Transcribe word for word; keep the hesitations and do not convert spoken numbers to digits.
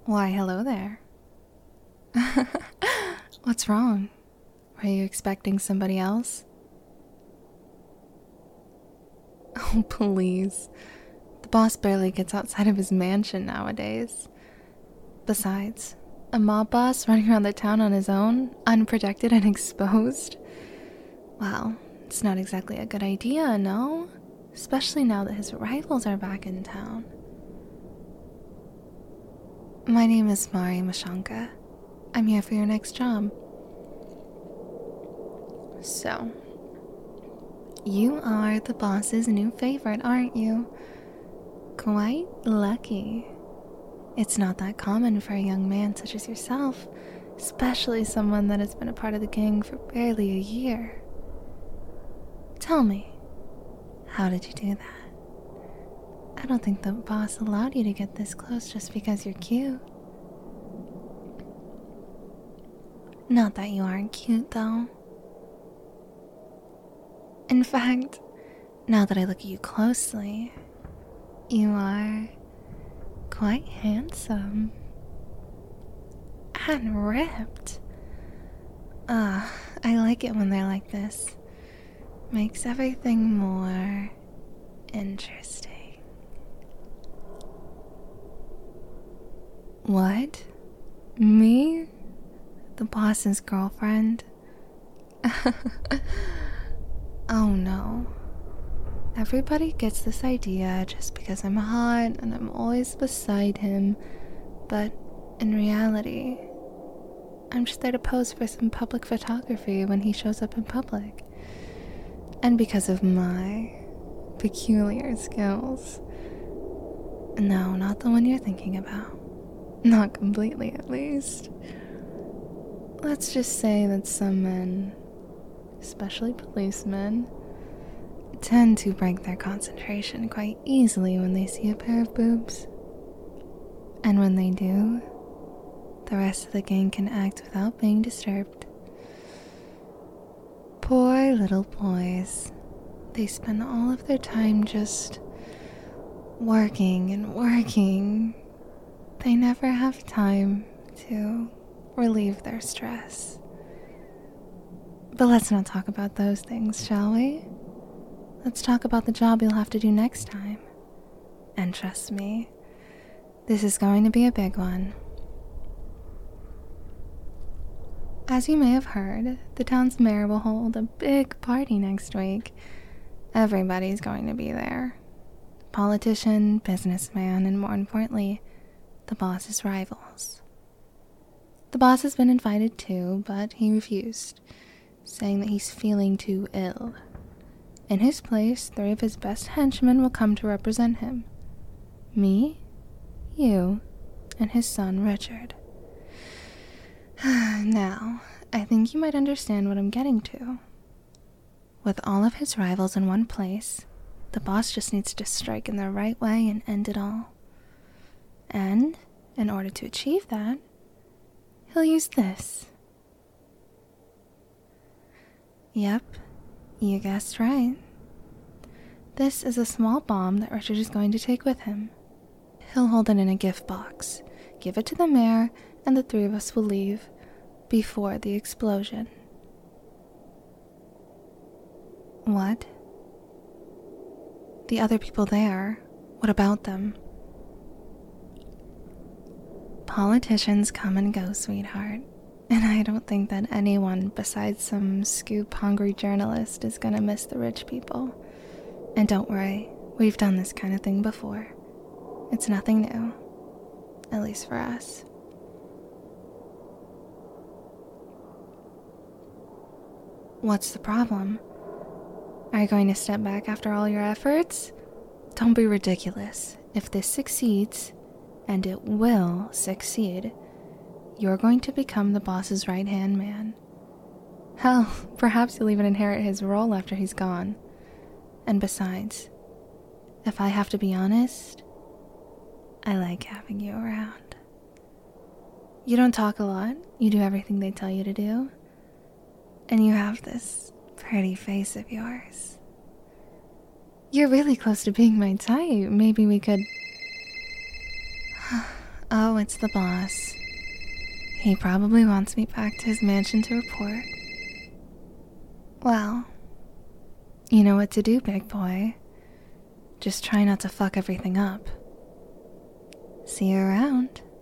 Why, hello there. What's wrong? Were you expecting somebody else? Oh, please. The boss barely gets outside of his mansion nowadays. Besides, a mob boss running around the town on his own, unprotected and exposed? Well, it's not exactly a good idea, no? Especially now that his rivals are back in town. My name is Mari Mashanka. I'm here for your next job. So, you are the boss's new favorite, aren't you? Quite lucky. It's not that common for a young man such as yourself, especially someone that has been a part of the gang for barely a year. Tell me, how did you do that? I don't think the boss allowed you to get this close just because you're cute. Not that you aren't cute, though. In fact, now that I look at you closely, you are quite handsome. And ripped. Ah, uh, I like it when they're like this. Makes everything more interesting. What? Me? The boss's girlfriend? Oh no. Everybody gets this idea just because I'm hot and I'm always beside him, but in reality, I'm just there to pose for some public photography when he shows up in public. And because of my peculiar skills. No, not the one you're thinking about. Not completely, at least. Let's just say that some men, especially policemen, tend to break their concentration quite easily when they see a pair of boobs. And when they do, the rest of the gang can act without being disturbed. Poor little boys. They spend all of their time just working and working. They never have time to relieve their stress. But let's not talk about those things, shall we? Let's talk about the job you'll have to do next time. And trust me, this is going to be a big one. As you may have heard, the town's mayor will hold a big party next week. Everybody's going to be there. Politician, businessman, and more importantly, the boss's rivals. The boss has been invited too, but he refused, saying that he's feeling too ill. In his place, three of his best henchmen will come to represent him. Me, you, and his son Richard. Now, I think you might understand what I'm getting to. With all of his rivals in one place, the boss just needs to strike in the right way and end it all. And, in order to achieve that, he'll use this. Yep, you guessed right. This is a small bomb that Richard is going to take with him. He'll hold it in a gift box, give it to the mayor, and the three of us will leave before the explosion. What? The other people there, what about them? Politicians come and go, sweetheart. And I don't think that anyone besides some scoop-hungry journalist is gonna miss the rich people. And don't worry, we've done this kind of thing before. It's nothing new. At least for us. What's the problem? Are you going to step back after all your efforts? Don't be ridiculous. If this succeeds, and it will succeed, you're going to become the boss's right-hand man. Hell, perhaps you'll even inherit his role after he's gone. And besides, if I have to be honest, I like having you around. You don't talk a lot, you do everything they tell you to do, and you have this pretty face of yours. You're really close to being my type. Maybe we could... Oh, it's the boss. He probably wants me back to his mansion to report. Well, you know what to do, big boy. Just try not to fuck everything up. See you around.